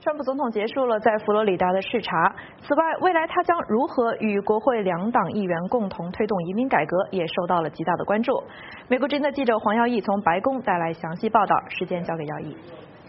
川普总统结束了在佛罗里达的视察。此外，未来他将如何与国会两党议员共同推动移民改革，也受到了极大的关注。美国之音的记者黄耀义从白宫带来详细报道，时间交给耀义。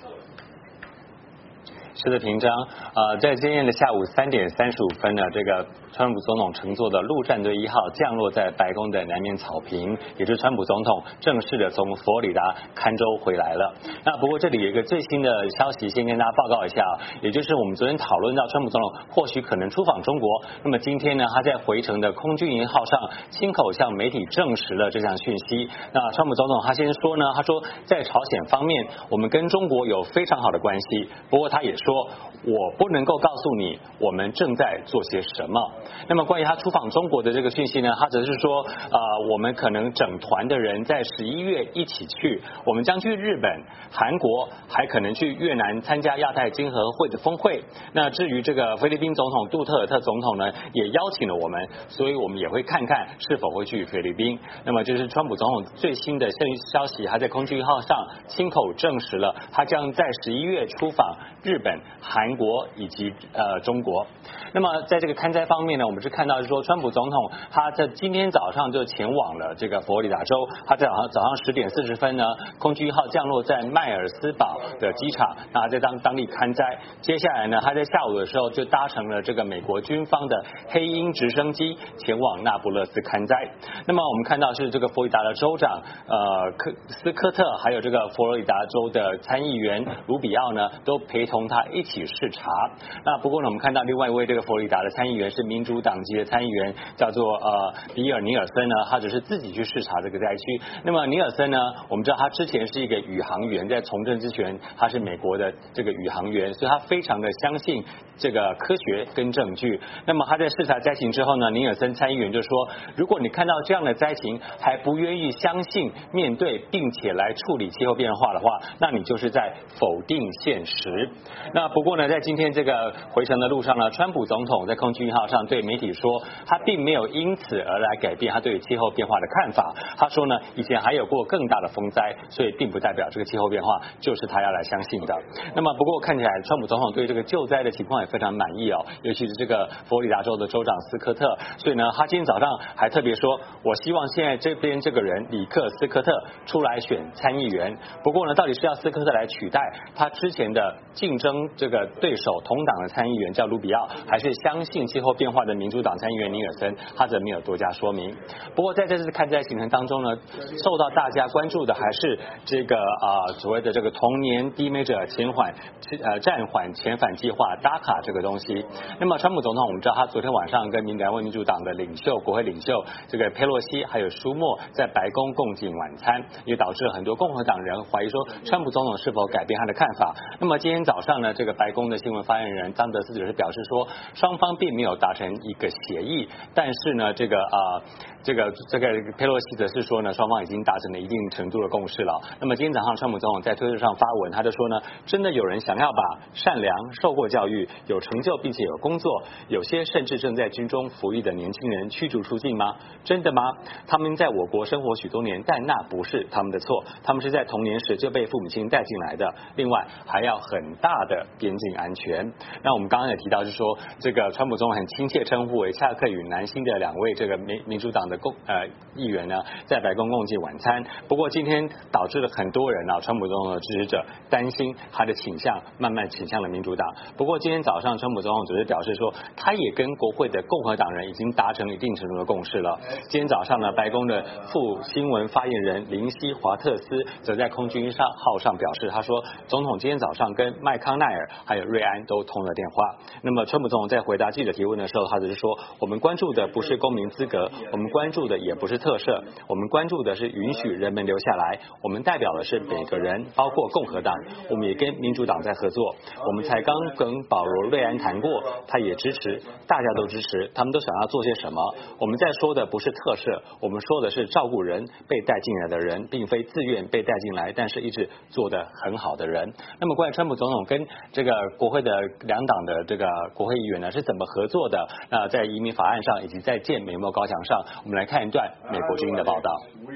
是的，平章在今天的下午3点35分呢，这个川普总统乘坐的陆战队1号降落在白宫的南面草坪，也就是川普总统正式的从佛罗里达堪州回来了。那不过这里有一个最新的消息，先跟大家报告一下，也就是我们昨天讨论到川普总统或许可能出访中国，那么今天呢，他在回程的空军1号上亲口向媒体证实了这项讯息。那川普总统他先说呢，他说在朝鲜方面，我们跟中国有非常好的关系，不过他也说我不能够告诉你我们正在做些什么。那么关于他出访中国的这个讯息呢，他只是说我们可能整团的人在11月一起去，我们将去日本、韩国，还可能去越南参加亚太经合会的峰会。那至于这个菲律宾总统杜特尔特总统呢，也邀请了我们，所以我们也会看看是否会去菲律宾。那么这是川普总统最新的消息，他在空军1号上亲口证实了他将在11月出访日本、韩国以及中国。那么在这个勘灾方面呢，我们是看到是说川普总统他在今天早上就前往了这个佛罗里达州，他在早上10点40分呢，空军1号降落在迈尔斯堡的机场，那他在当地勘灾。接下来呢，他在下午的时候就搭乘了这个美国军方的黑鹰直升机前往那不勒斯勘灾。那么我们看到是这个佛罗里达的州长斯科特，还有这个佛罗里达州的参议员卢比奥呢，都陪同他一起视察。那不过呢，我们看到另外一位这个佛罗里达的参议员是民主党籍的参议员，叫做比尔尼尔森呢，他只是自己去视察这个灾区。那么尼尔森呢，我们知道他之前是一个宇航员，在从政之前他是美国的这个宇航员，所以他非常的相信这个科学跟证据。那么他在视察灾情之后呢，尼尔森参议员就说，如果你看到这样的灾情还不愿意相信、面对并且来处理气候变化的话，那你就是在否定现实。那不过呢，在今天这个回程的路上呢，川普总统在空军1号上对媒体说，他并没有因此而来改变他对气候变化的看法。他说呢，以前还有过更大的风灾，所以并不代表这个气候变化就是他要来相信的。那么不过看起来川普总统对这个救灾的情况也非常满意哦，尤其是这个佛罗里达州的州长斯科特，所以呢，他今天早上还特别说，我希望现在这边这个人里克斯科特出来选参议员。不过呢，到底是要斯科特来取代他之前的竞争这个对手同党的参议员叫卢比奥，还是相信气候变化的民主党参议员尼尔森，他则没有多加说明。不过在这次看灾行程当中呢，受到大家关注的还是这个所谓的这个童年低美者暂缓遣返计划 DACA 这个东西。那么川普总统我们知道他昨天晚上跟两位民主党的领袖国会领袖这个佩洛西还有舒默在白宫共进晚餐，也导致了很多共和党人怀疑说川普总统是否改变他的看法。那么今天早上呢，这个白宫的新闻发言人桑德斯只是表示说，双方并没有达成一个协议，但是呢，这个佩洛西则是说呢，双方已经达成了一定程度的共识了。那么今天早上川普总统在推特上发文，他就说呢，真的有人想要把善良、受过教育、有成就并且有工作，有些甚至正在军中服役的年轻人驱逐出境吗？真的吗？他们在我国生活许多年，但那不是他们的错，他们是在童年时就被父母亲带进来的。另外还要很大的边境安全。那我们刚刚也提到，就是说这个川普总统很亲切称呼为恰克与南星的两位这个民主党的议员呢，在白宫共进晚餐。不过今天导致了很多人川普总统的支持者担心他的倾向慢慢倾向了民主党。不过今天早上川普总统只是表示说，他也跟国会的共和党人已经达成一定程度的共识了。今天早上呢，白宫的副新闻发言人林希华特斯则在空军1号上表示，他说总统今天早上跟麦康奈尔还有瑞安都通了电话。那么川普总统在回答记者提问的时候，他只是说，我们关注的不是公民资格，我们关注的也不是特赦，我们关注的是允许人们留下来，我们代表的是每个人，包括共和党，我们也跟民主党在合作。我们才刚跟保罗瑞安谈过，他也支持，大家都支持，他们都想要做些什么。我们在说的不是特赦，我们说的是照顾人，被带进来的人，并非自愿被带进来，但是一直做得很好的人。那么关于川普总统跟这个国会的两党的这个国会议员呢是怎么合作的？在移民法案上以及在建美墨高墙上，我们来看一段美国之音的报道。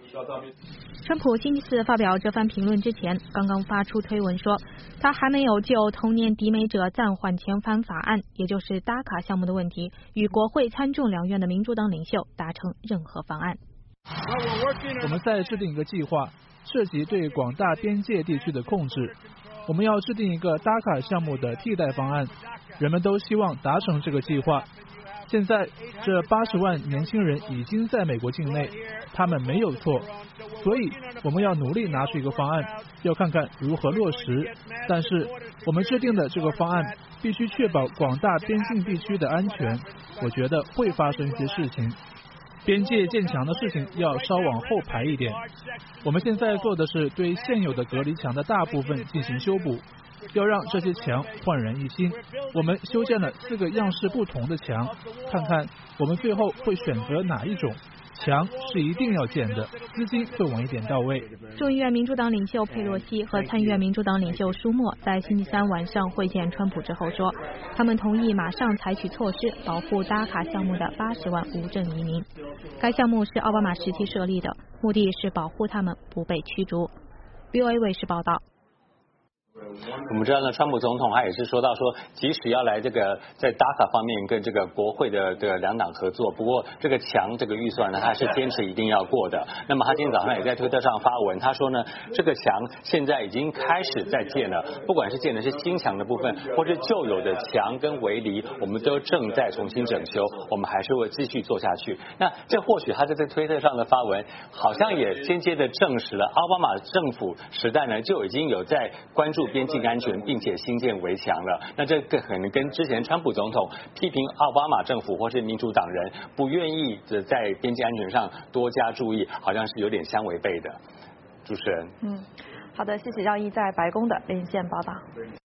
川普星期四发表这番评论之前，刚刚发出推文说，他还没有就同年抵美者暂缓遣返法案，也就是DACA卡项目的问题，与国会参众两院的民主党领袖达成任何方案。 我们在制定一个计划，涉及对广大边界地区的控制。我们要制定一个DACA卡项目的替代方案，人们都希望达成这个计划。现在这80万年轻人已经在美国境内，他们没有错，所以我们要努力拿出一个方案，要看看如何落实。但是我们制定的这个方案必须确保广大边境地区的安全，我觉得会发生一些事情。边界建墙的事情要稍往后排一点。我们现在做的是对现有的隔离墙的大部分进行修补，要让这些墙焕然一新。我们修建了4个样式不同的墙，看看我们最后会选择哪一种。墙是一定要建的，资金会晚一点到位。 众议院民主党领袖佩洛西和参议院民主党领袖舒默在星期三晚上会见川普之后说，他们同意马上采取措施保护DACA卡项目的80万无证移民。该项目是奥巴马时期设立的，目的是保护他们不被驱逐。VOA 卫视报道。 我们知道呢，川普总统他也是说到说，即使要来这个在DACA方面跟这个国会的这个两党合作，不过这个墙这个预算呢，他是坚持一定要过的。那么他今天早上也在推特上发文，他说呢，这个墙现在已经开始在建了，不管是建的是新墙的部分，或是旧有的墙跟围篱，我们都正在重新整修，我们还是会继续做下去。那这或许他在推特上的发文，好像也间接的证实了奥巴马政府时代呢就已经有在关注边境安全，并且新建围墙了。那这个可能跟之前川普总统批评奥巴马政府或是民主党人不愿意的在边境安全上多加注意，好像是有点相违背的。主持人， 好的，谢谢耀一在白宫的连线报道。